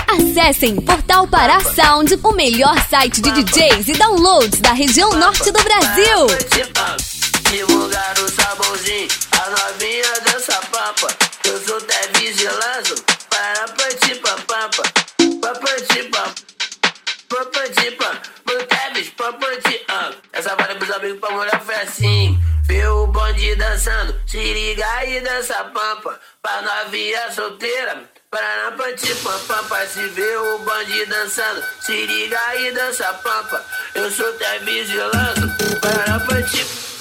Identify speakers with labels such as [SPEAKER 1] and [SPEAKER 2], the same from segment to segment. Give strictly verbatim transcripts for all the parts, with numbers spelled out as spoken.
[SPEAKER 1] Acessem Portal Pará Sound, o melhor site de D Js e downloads da região norte do Brasil.
[SPEAKER 2] Divulgar o saborzinho, a novinha dança papa. Eu sou até vigilância, para patipa papa. Papatipa, papatipa, manteves, papatipa. Essa vale pros amigos pra mulher foi assim. Vê o bonde dançando, se liga e dança pampa. Pra novinha solteira, para patipa pampa. Se vê o bonde dançando, se liga e dança pampa. Eu sou até vigilância, para patipa.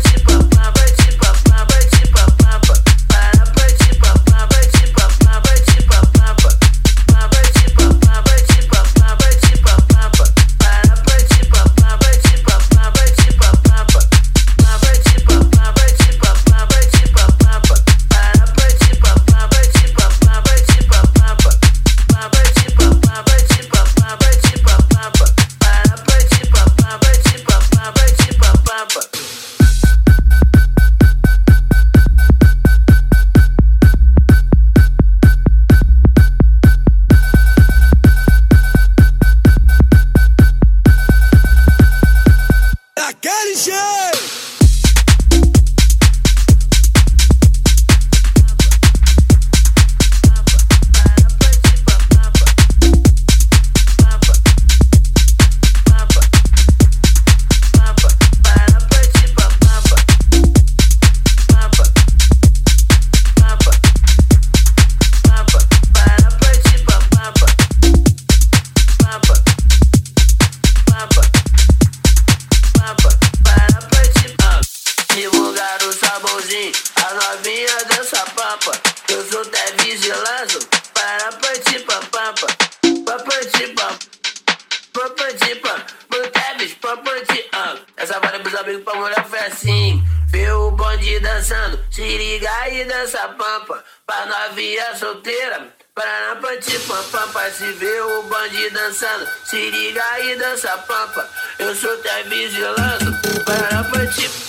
[SPEAKER 2] A novinha dança papa. Eu sou até vigilância, para patipa papa. Papatipa, papatipa, manteves, papatipa. Essa vale pros amigos pra mulher foi assim. Vê o bonde dançando, se liga e dança pampa. Pra novinha solteira, para patipa pampa. Se vê o bonde dançando, se liga e dança pampa. Eu sou até vigilância, para patipa.